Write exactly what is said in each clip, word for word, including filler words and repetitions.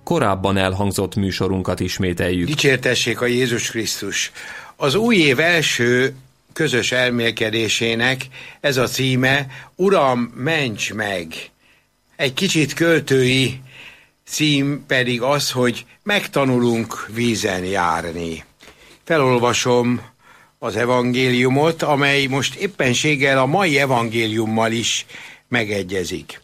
korábban elhangzott műsorunkat ismételjük. Dicsértessék a Jézus Krisztus! Az új év első közös elmélkedésének ez a címe, Uram, ments meg! Egy kicsit költői cím pedig az, hogy megtanulunk vízen járni. Felolvasom az evangéliumot, amely most éppenséggel a mai evangéliummal is megegyezik.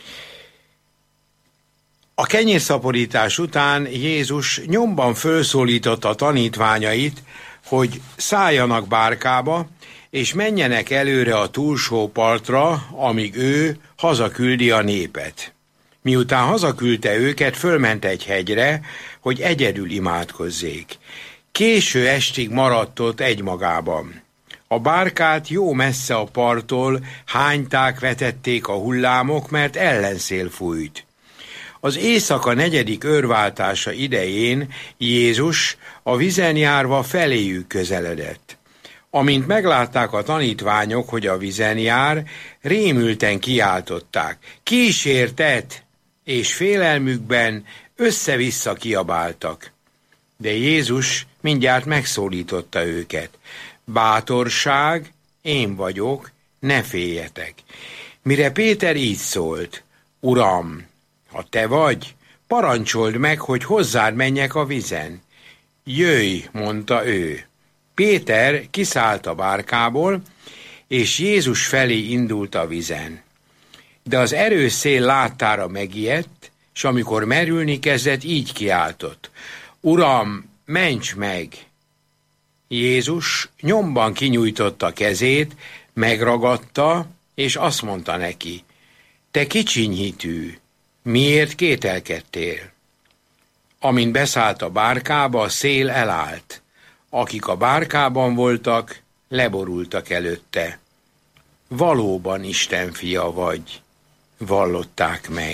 A kenyérszaporítás után Jézus nyomban fölszólította a tanítványait, hogy szálljanak bárkába, és menjenek előre a túlsó partra, amíg ő hazaküldi a népet. Miután hazaküldte őket, fölment egy hegyre, hogy egyedül imádkozzék. Késő estig maradt ott egymagában. A bárkát jó messze a parttól hányták, vetették a hullámok, mert ellenszél fújt. Az éjszaka negyedik őrváltása idején Jézus a vízen járva feléjük közeledett. Amint meglátták a tanítványok, hogy a vízen jár, rémülten kiáltották: kísértet! És félelmükben össze-vissza kiabáltak. De Jézus mindjárt megszólította őket: bátorság, én vagyok, ne féljetek. Mire Péter így szólt: Uram, ha te vagy, parancsold meg, hogy hozzád menjek a vízen. Jöjj, mondta ő. Péter kiszállt a bárkából, és Jézus felé indult a vízen. De az erős szél láttára megijedt, és amikor merülni kezdett, így kiáltott: Uram, ments meg! Jézus nyomban kinyújtotta kezét, megragadta, és azt mondta neki: te kicsiny hitű, miért kételkedtél? Amint beszállt a bárkába, a szél elállt. Akik a bárkában voltak, leborultak előtte. Valóban Isten fia vagy, vallották meg.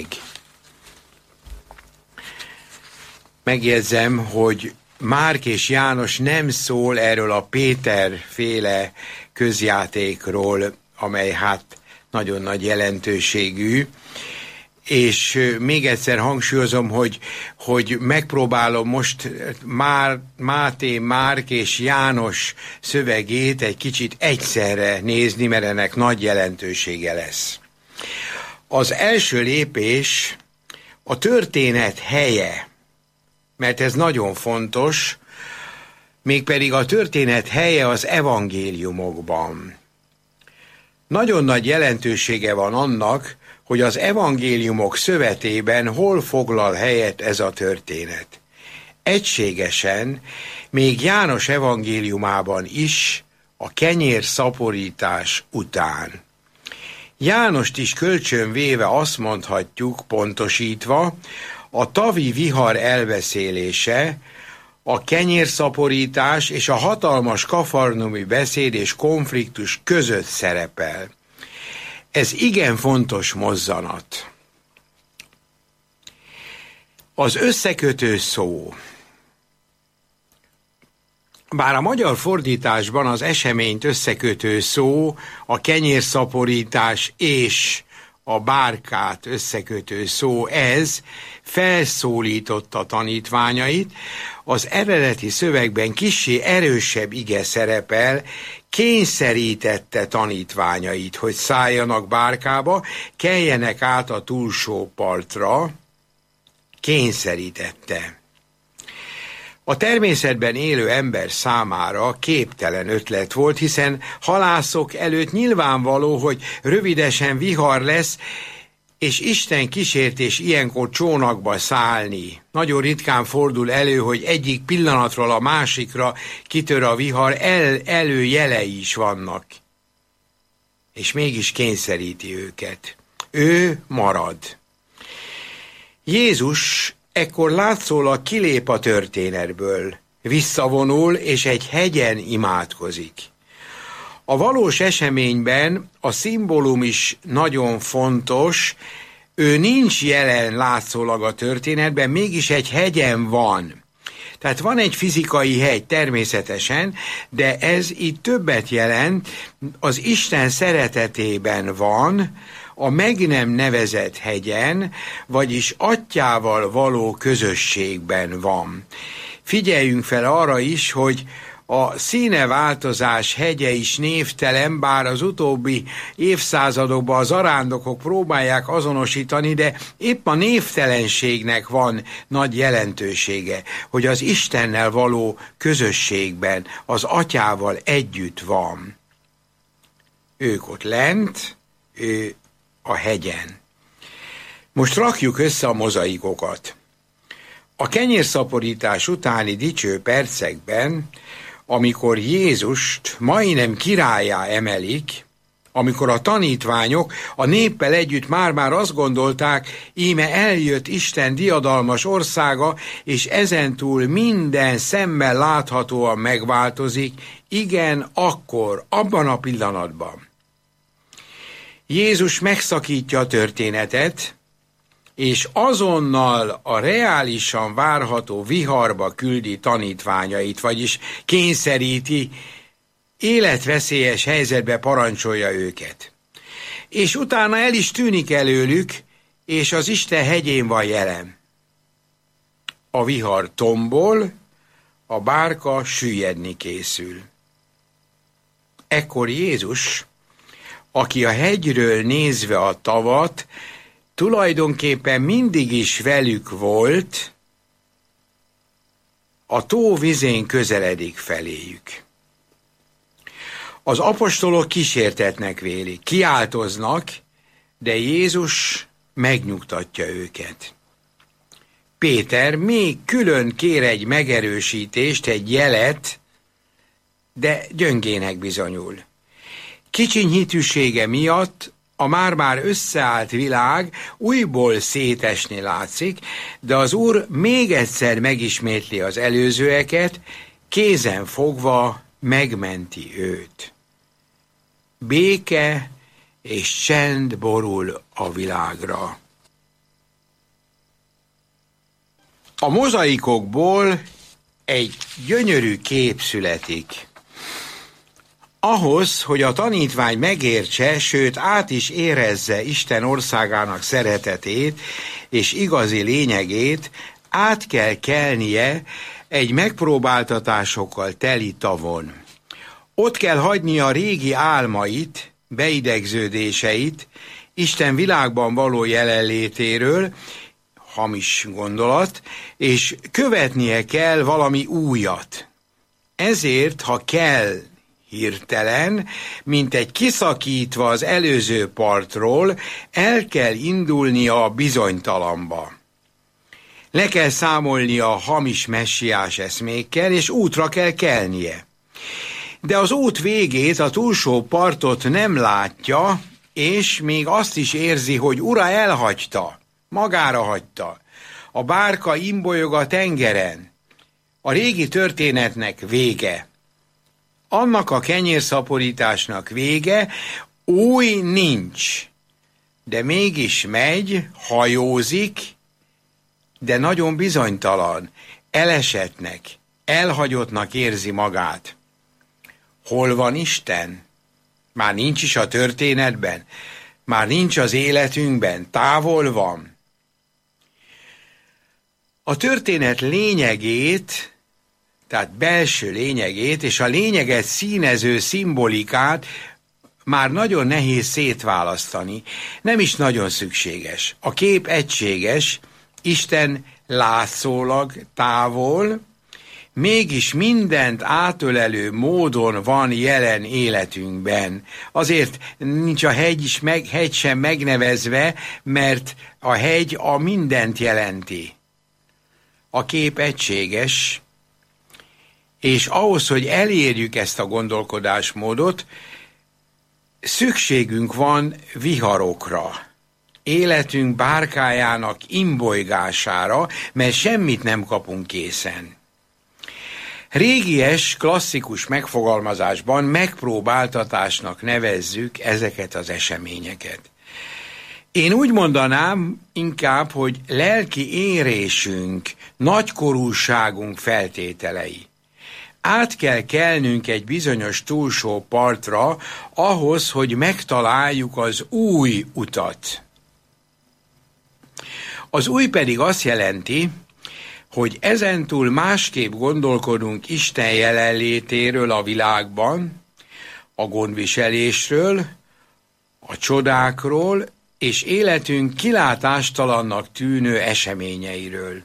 Megjegyzem, hogy Márk és János nem szól erről a Péter féle közjátékról, amely hát nagyon nagy jelentőségű, és még egyszer hangsúlyozom, hogy, hogy megpróbálom most Már, Máté, Márk és János szövegét egy kicsit egyszerre nézni, mert ennek nagy jelentősége lesz. Az első lépés a történet helye, mert ez nagyon fontos, mégpedig a történet helye az evangéliumokban. Nagyon nagy jelentősége van annak, hogy az evangéliumok szövetében hol foglal helyet ez a történet. Egységesen, még János evangéliumában is, a kenyérszaporítás után. Jánost is kölcsönvéve azt mondhatjuk, pontosítva, a tavi vihar elbeszélése, a kenyérszaporítás és a hatalmas kafarnaumi beszéd és konfliktus között szerepel. Ez igen fontos mozzanat. Az összekötő szó. Bár a magyar fordításban az eseményt összekötő szó, a kenyérszaporítás és a bárkát összekötő szó, ez felszólította tanítványait, az eredeti szövegben kissé erősebb ige szerepel, kényszerítette tanítványait, hogy szálljanak bárkába, keljenek át a túlsó partra, kényszerítette. A természetben élő ember számára képtelen ötlet volt, hiszen halászok előtt nyilvánvaló, hogy rövidesen vihar lesz, és Isten kísértés ilyenkor csónakba szállni. Nagyon ritkán fordul elő, hogy egyik pillanatról a másikra kitör a vihar, el, előjelei is vannak. És mégis kényszeríti őket. Ő marad. Jézus ekkor látszólag kilép a történetből, visszavonul, és egy hegyen imádkozik. A valós eseményben a szimbólum is nagyon fontos, ő nincs jelen látszólag a történetben, mégis egy hegyen van. Tehát van egy fizikai hegy természetesen, de ez itt többet jelent, az Isten szeretetében van, a meg nem nevezett hegyen, vagyis atyával való közösségben van. Figyeljünk fel arra is, hogy a színeváltozás hegye is névtelen, bár az utóbbi évszázadokban az arándokok próbálják azonosítani, de épp a névtelenségnek van nagy jelentősége, hogy az Istennel való közösségben, az atyával együtt van. Ők ott lent, ő a hegyen. Most rakjuk össze a mozaikokat. A kenyérszaporítás utáni dicső percekben, amikor Jézust majdnem királlyá emelik, amikor a tanítványok a néppel együtt már-már azt gondolták, íme eljött Isten diadalmas országa, és ezentúl minden szemmel láthatóan megváltozik, igen, akkor, abban a pillanatban. Jézus megszakítja a történetet, és azonnal a reálisan várható viharba küldi tanítványait, vagyis kényszeríti, életveszélyes helyzetbe parancsolja őket. És utána el is tűnik előlük, és az Isten hegyén van jelen. A vihar tombol, a bárka süllyedni készül. Ekkor Jézus, aki a hegyről nézve a tavat, tulajdonképpen mindig is velük volt, a tó vizén közeledik feléjük. Az apostolok kísértetnek vélik, kiáltoznak, de Jézus megnyugtatja őket. Péter még külön kér egy megerősítést, egy jelet, de gyöngének bizonyul. Kicsiny hitűsége miatt a már-már összeállt világ újból szétesni látszik, de az Úr még egyszer megismétli az előzőeket, kézen fogva megmenti őt. Béke és csend borul a világra. A mozaikokból egy gyönyörű kép születik. Ahhoz, hogy a tanítvány megértse, sőt át is érezze Isten országának szeretetét és igazi lényegét, át kell kelnie egy megpróbáltatásokkal teli tavon. Ott kell hagynia a régi álmait, beidegződéseit, Isten világban való jelenlétéről, hamis gondolat, és követnie kell valami újat. Ezért, ha kell, hirtelen, mint egy kiszakítva az előző partról, el kell indulnia a bizonytalanba. Le kell számolnia a hamis messiás eszmékkel, és útra kell kelnie. De az út végét, a túlsó partot nem látja, és még azt is érzi, hogy ura elhagyta, magára hagyta. A bárka imbolyog a tengeren. A régi történetnek vége. Annak a kenyérszaporításnak vége, új nincs. De mégis megy, hajózik, de nagyon bizonytalan, elesettnek, elhagyottnak érzi magát. Hol van Isten? Már nincs is a történetben, már nincs az életünkben, távol van. A történet lényegét, tehát belső lényegét és a lényeget színező szimbolikát már nagyon nehéz szétválasztani, nem is nagyon szükséges. A kép egységes, Isten látszólag távol, mégis mindent átölelő módon van jelen életünkben. Azért nincs a hegy, is meg, hegy sem megnevezve, mert a hegy a mindent jelenti. A kép egységes, és ahhoz, hogy elérjük ezt a gondolkodásmódot, szükségünk van viharokra, életünk bárkájának imbolygására, mert semmit nem kapunk készen. Régies, klasszikus megfogalmazásban megpróbáltatásnak nevezzük ezeket az eseményeket. Én úgy mondanám inkább, hogy lelki érésünk, nagykorúságunk feltételei. át kell kelnünk egy bizonyos túlsó partra ahhoz, hogy megtaláljuk az új utat. Az új pedig azt jelenti, hogy ezentúl másképp gondolkodunk Isten jelenlétéről a világban, a gondviselésről, a csodákról és életünk kilátástalannak tűnő eseményeiről.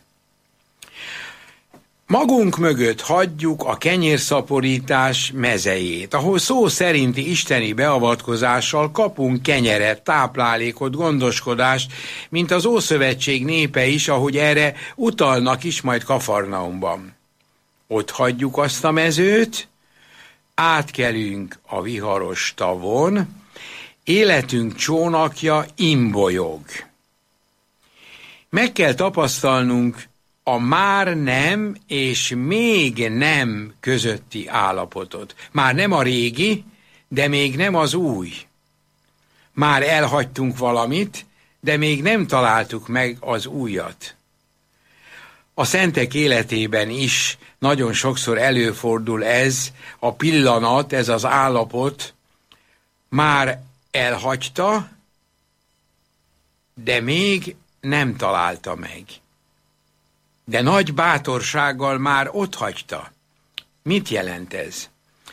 Magunk mögött hagyjuk a kenyérszaporítás mezejét, ahol szó szerinti isteni beavatkozással kapunk kenyeret, táplálékot, gondoskodást, mint az Ószövetség népe is, ahogy erre utalnak is majd Kafarnaumban. Ott hagyjuk azt a mezőt, átkelünk a viharos tavon, életünk csónakja imbolyog. Meg kell tapasztalnunk a már nem és még nem közötti állapotot. Már nem a régi, de még nem az új. Már elhagytunk valamit, de még nem találtuk meg az újat. A szentek életében is nagyon sokszor előfordul ez a pillanat, ez az állapot, már elhagyta, de még nem találta meg. De nagy bátorsággal már otthagyta. Mit jelent ez?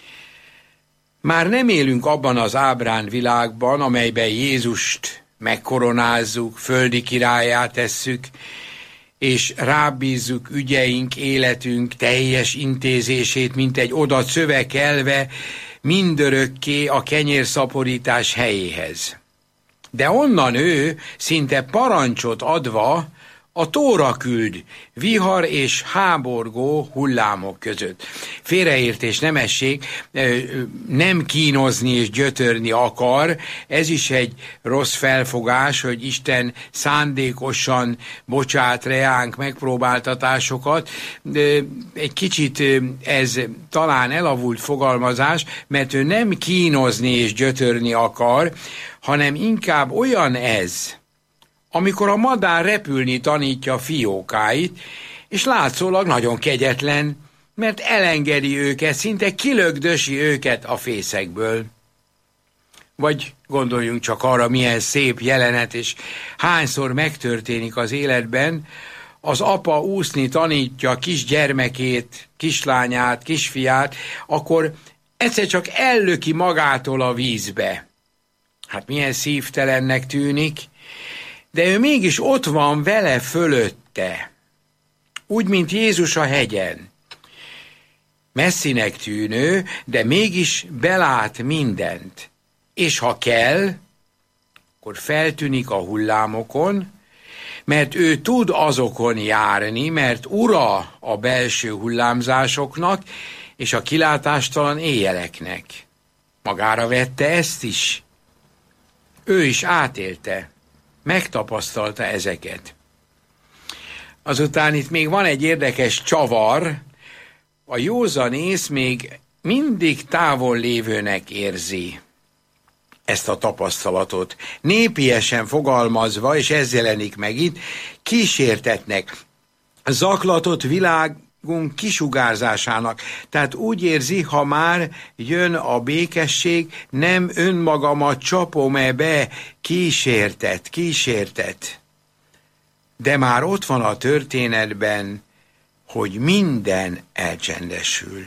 Már nem élünk abban az ábrán világban, amelyben Jézust megkoronázzuk, földi királlyá tesszük, és rábízzuk ügyeink, életünk teljes intézését, mint egy oda szövekelve mindörökké a kenyérszaporítás helyéhez. De onnan ő szinte parancsot adva a Tóra küld vihar és háborgó hullámok között. Félreértés, nemesség, nem kínozni és gyötörni akar, ez is egy rossz felfogás, hogy Isten szándékosan bocsát reánk megpróbáltatásokat. Egy kicsit ez talán elavult fogalmazás, mert ő nem kínozni és gyötörni akar, hanem inkább olyan ez, amikor a madár repülni tanítja fiókáit, és látszólag nagyon kegyetlen, mert elengedi őket, szinte kilögdösi őket a fészekből. Vagy gondoljunk csak arra, milyen szép jelenet, és hányszor megtörténik az életben, az apa úszni tanítja kisgyermekét, kislányát, kisfiát, akkor egyszer csak ellöki magától a vízbe. Hát milyen szívtelennek tűnik, de ő mégis ott van vele fölötte, úgy, mint Jézus a hegyen. Messzinek tűnő, de mégis belát mindent. És ha kell, akkor feltűnik a hullámokon, mert ő tud azokon járni, mert ura a belső hullámzásoknak és a kilátástalan éjjeleknek. Magára vette ezt is. Ő is átélte. Megtapasztalta ezeket. Azután itt még van egy érdekes csavar, a józanész még mindig távol lévőnek érzi ezt a tapasztalatot. Népiesen fogalmazva, és ez jelenik meg itt, kísértetnek, zaklatott világunk kisugárzásának. Tehát úgy érzi, ha már jön a békesség, nem önmagamat csapom-e be, kísértet, kísértet. De már ott van a történetben, hogy minden elcsendesül.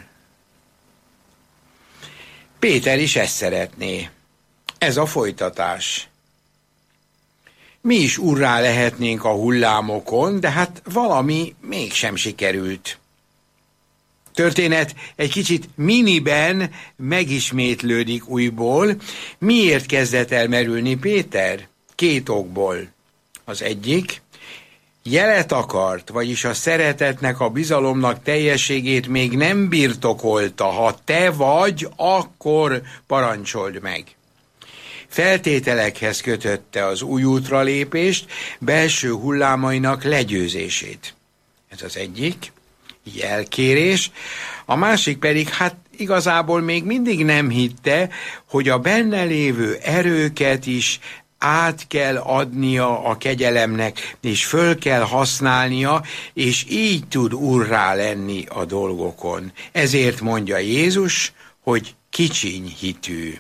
Péter is ezt szeretné. Ez a folytatás. Mi is urrá lehetnénk a hullámokon, de hát valami mégsem sikerült. Történet egy kicsit miniben megismétlődik újból. Miért kezdett el merülni Péter? Két okból. Az egyik, jelet akart, vagyis a szeretetnek, a bizalomnak teljességét még nem birtokolta. Ha te vagy, akkor parancsold meg. Feltételekhez kötötte az új útra lépést, belső hullámainak legyőzését. Ez az egyik jelkérés. A másik pedig, hát igazából még mindig nem hitte, hogy a benne lévő erőket is át kell adnia a kegyelemnek, és föl kell használnia, és így tud urrá lenni a dolgokon. Ezért mondja Jézus, hogy kicsiny hitű.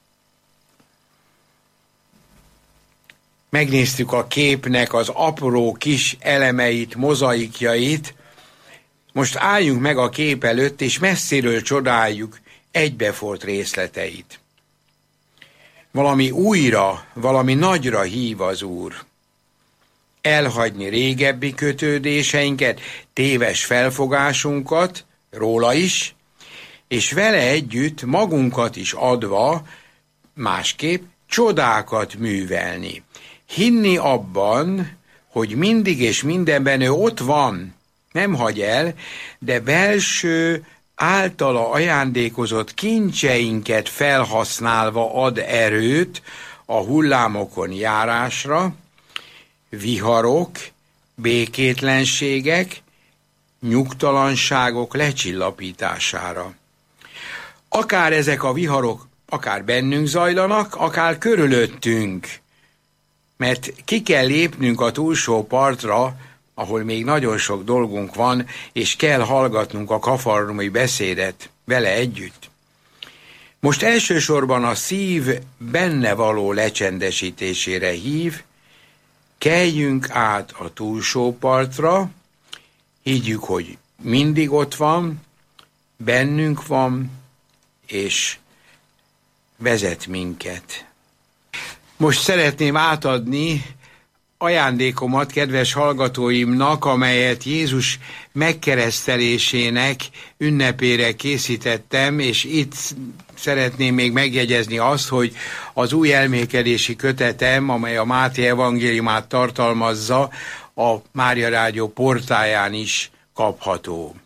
Megnéztük a képnek az apró kis elemeit, mozaikjait. Most álljunk meg a kép előtt, és messziről csodáljuk egybefort részleteit. Valami újra, valami nagyra hív az Úr. Elhagyni régebbi kötődéseinket, téves felfogásunkat, róla is, és vele együtt magunkat is adva, másképp csodákat művelni. Hinni abban, hogy mindig és mindenben ő ott van, nem hagy el, de belső, általa ajándékozott kincseinket felhasználva ad erőt a hullámokon járásra, viharok, békétlenségek, nyugtalanságok lecsillapítására. Akár ezek a viharok, akár bennünk zajlanak, akár körülöttünk, mert ki kell lépnünk a túlsó partra, ahol még nagyon sok dolgunk van, és kell hallgatnunk a kafarnaumi beszédet vele együtt. Most elsősorban a szív benne való lecsendesítésére hív, keljünk át a túlsó partra, higgyük, hogy mindig ott van, bennünk van, és vezet minket. Most szeretném átadni ajándékomat kedves hallgatóimnak, amelyet Jézus megkeresztelésének ünnepére készítettem, és itt szeretném még megjegyezni azt, hogy az új elmélkedési kötetem, amely a Máté evangéliumát tartalmazza, a Mária Rádió portáján is kapható.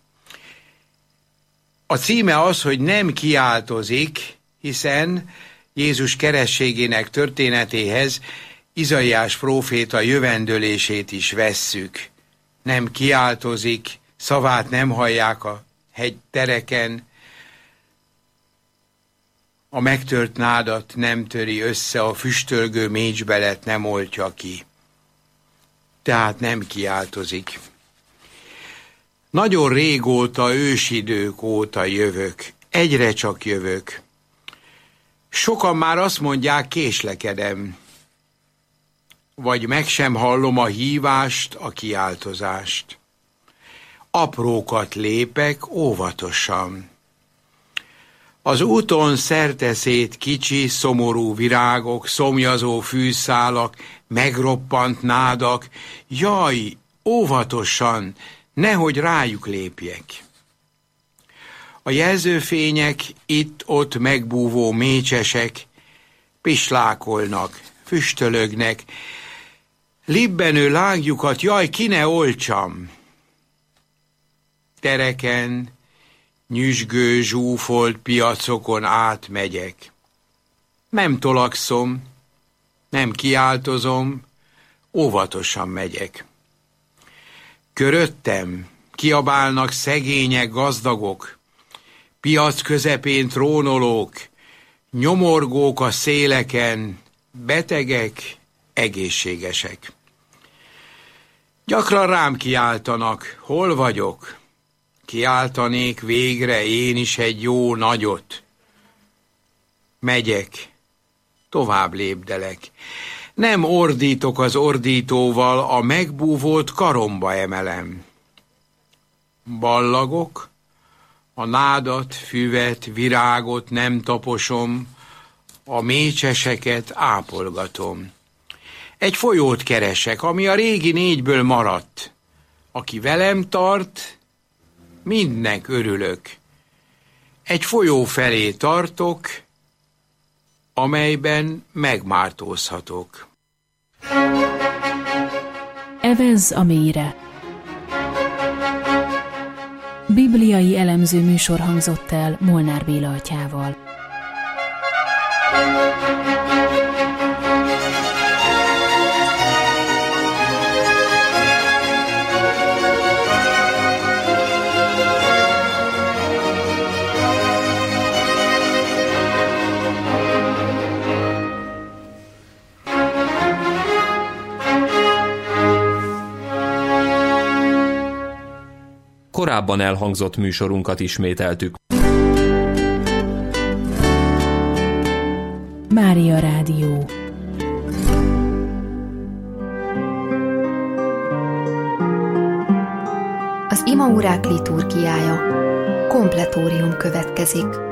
A címe az, hogy nem kiáltozik, hiszen Jézus kerességének történetéhez Izaiás próféta jövendőlését is vesszük. Nem kiáltozik, szavát nem hallják a hegytereken, a megtört nádat nem töri össze, a füstölgő mécsbelet nem oltja ki. Tehát nem kiáltozik. Nagyon régóta, ősidők óta jövök, egyre csak jövök. Sokan már azt mondják, késlekedem, vagy meg sem hallom a hívást, a kiáltozást. Aprókat lépek óvatosan. Az úton szerteszét kicsi, szomorú virágok, szomjazó fűszálak, megroppant nádak, jaj, óvatosan, nehogy rájuk lépjek. A jelzőfények, itt-ott megbúvó mécsesek, pislákolnak, füstölögnek, libbenő lángjukat, jaj, ki ne oltsam. Tereken, nyüzsgő, zsúfolt piacokon átmegyek. Nem tolakszom, nem kiáltozom, óvatosan megyek. Köröttem kiabálnak szegények, gazdagok, piac közepén trónolók, nyomorgók a széleken, betegek, egészségesek. Gyakran rám kiáltanak, hol vagyok? Kiáltanék végre én is egy jó nagyot. Megyek, tovább lépdelek. Nem ordítok az ordítóval, a megbúvót karomba emelem. Ballagok, a nádat, füvet, virágot nem taposom, a mécseseket ápolgatom. Egy folyót keresek, ami a régi négyből maradt. Aki velem tart, mindnek örülök. Egy folyó felé tartok, amelyben megmártózhatok. Evezz a mélyre. Bibliai elemző műsor hangzott el Molnár Béla atyával. korábban elhangzott műsorunkat ismételtük. Mária Rádió. Az imaórák liturgiája. Kompletórium következik.